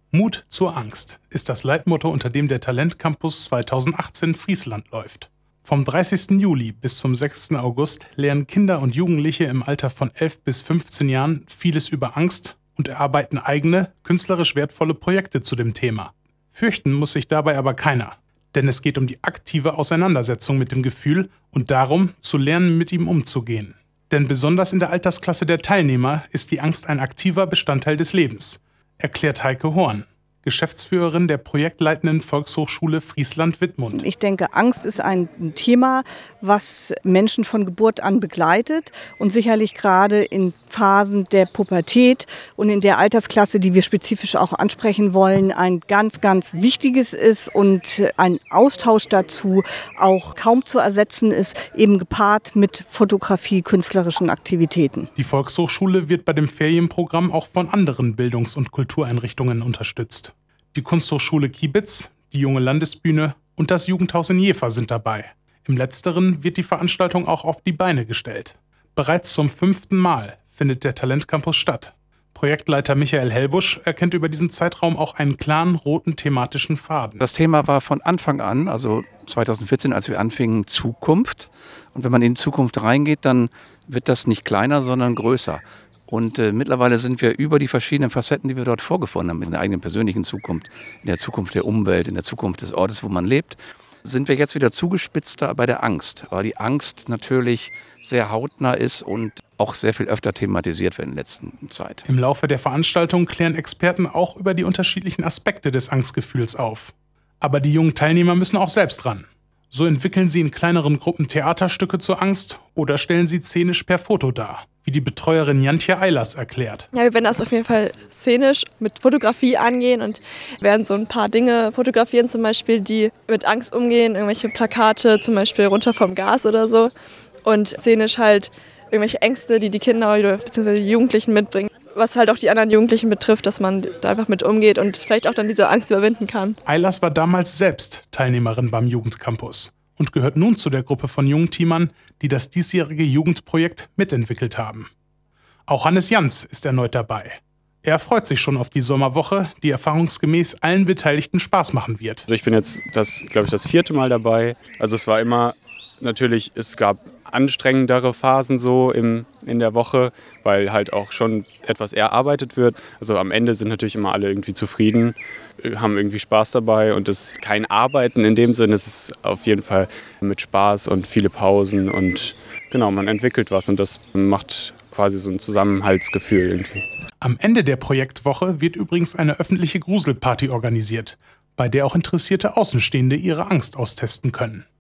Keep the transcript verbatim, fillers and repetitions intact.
Mut zur Angst ist das Leitmotto, unter dem der Talent Campus zweitausendachtzehn Friesland läuft. Vom dreißigsten Juli bis zum sechsten August lernen Kinder und Jugendliche im Alter von elf bis fünfzehn Jahren vieles über Angst und erarbeiten eigene, künstlerisch wertvolle Projekte zu dem Thema. Fürchten muss sich dabei aber keiner, denn es geht um die aktive Auseinandersetzung mit dem Gefühl und darum, zu lernen, mit ihm umzugehen. Denn besonders in der Altersklasse der Teilnehmer ist die Angst ein aktiver Bestandteil des Lebens, erklärt Heike Horn, Geschäftsführerin der projektleitenden Volkshochschule Friesland-Wittmund. Ich denke, Angst ist ein Thema, was Menschen von Geburt an begleitet und sicherlich gerade in Phasen der Pubertät und in der Altersklasse, die wir spezifisch auch ansprechen wollen, ein ganz, ganz wichtiges ist und ein Austausch dazu auch kaum zu ersetzen ist, eben gepaart mit Fotografie, künstlerischen Aktivitäten. Die Volkshochschule wird bei dem Ferienprogramm auch von anderen Bildungs- und Kultureinrichtungen unterstützt. Die Kunsthochschule Kiebitz, die Junge Landesbühne und das Jugendhaus in Jever sind dabei. Im Letzteren wird die Veranstaltung auch auf die Beine gestellt. Bereits zum fünften Mal findet der Talentcampus statt. Projektleiter Michael Hellbusch erkennt über diesen Zeitraum auch einen klaren roten thematischen Faden. Das Thema war von Anfang an, also zweitausendvierzehn, als wir anfingen, Zukunft. Und wenn man in die Zukunft reingeht, dann wird das nicht kleiner, sondern größer. Und äh, mittlerweile sind wir über die verschiedenen Facetten, die wir dort vorgefunden haben, in der eigenen persönlichen Zukunft, in der Zukunft der Umwelt, in der Zukunft des Ortes, wo man lebt, sind wir jetzt wieder zugespitzter bei der Angst, weil die Angst natürlich sehr hautnah ist und auch sehr viel öfter thematisiert wird in der letzten Zeit. Im Laufe der Veranstaltung klären Experten auch über die unterschiedlichen Aspekte des Angstgefühls auf. Aber die jungen Teilnehmer müssen auch selbst ran. So entwickeln sie in kleineren Gruppen Theaterstücke zur Angst oder stellen sie szenisch per Foto dar, wie die Betreuerin Jantje Eilers erklärt. Ja, wir werden das auf jeden Fall szenisch mit Fotografie angehen und werden so ein paar Dinge fotografieren, zum Beispiel, die mit Angst umgehen, irgendwelche Plakate, zum Beispiel runter vom Gas oder so. Und szenisch halt irgendwelche Ängste, die die Kinder oder beziehungsweise die Jugendlichen mitbringen. Was halt auch die anderen Jugendlichen betrifft, dass man da einfach mit umgeht und vielleicht auch dann diese Angst überwinden kann. Eilers war damals selbst Teilnehmerin beim Jugendcampus und gehört nun zu der Gruppe von Jungteamern, die das diesjährige Jugendprojekt mitentwickelt haben. Auch Hannes Jans ist erneut dabei. Er freut sich schon auf die Sommerwoche, die erfahrungsgemäß allen Beteiligten Spaß machen wird. Also ich bin jetzt, das, glaube ich, das vierte Mal dabei. Also es war immer, natürlich, es gab anstrengendere Phasen so im, in der Woche, weil halt auch schon etwas erarbeitet wird. Also am Ende sind natürlich immer alle irgendwie zufrieden, haben irgendwie Spaß dabei und es ist kein Arbeiten in dem Sinne, es ist auf jeden Fall mit Spaß und viele Pausen und genau, man entwickelt was und das macht quasi so ein Zusammenhaltsgefühl irgendwie. Am Ende der Projektwoche wird übrigens eine öffentliche Gruselparty organisiert, bei der auch interessierte Außenstehende ihre Angst austesten können.